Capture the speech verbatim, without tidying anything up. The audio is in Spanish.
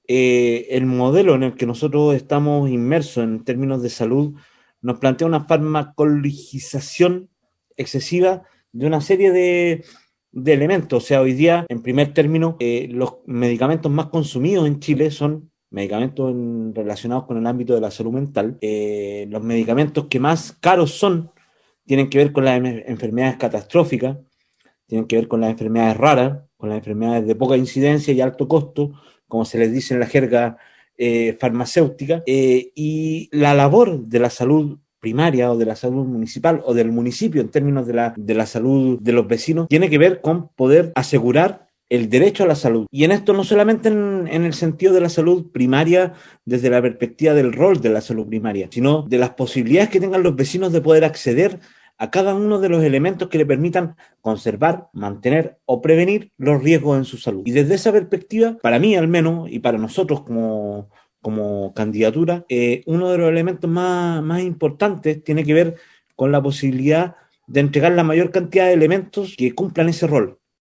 eh, el modelo en el que nosotros estamos inmersos en términos de salud nos plantea una farmacologización excesiva de una serie de, de elementos. O sea, hoy día, en primer término, eh, los medicamentos más consumidos en Chile son medicamentos en- relacionados con el ámbito de la salud mental. Eh, los medicamentos que más caros son tienen que ver con las em- enfermedades catastróficas, tienen que ver con las enfermedades raras, con las enfermedades de poca incidencia y alto costo, como se les dice en la jerga eh, farmacéutica, eh, y la labor de la salud primaria o de la salud municipal o del municipio en términos de la, de la salud de los vecinos tiene que ver con poder asegurar el derecho a la salud. Y en esto no solamente en, en el sentido de la salud primaria desde la perspectiva del rol de la salud primaria, sino de las posibilidades que tengan los vecinos de poder acceder a cada uno de los elementos que le permitan conservar, mantener o prevenir los riesgos en su salud. Y desde esa perspectiva, para mí al menos, y para nosotros como, como candidatura, eh, uno de los elementos más, más importantes tiene que ver con la posibilidad de entregar la mayor cantidad de elementos que cumplan ese rol.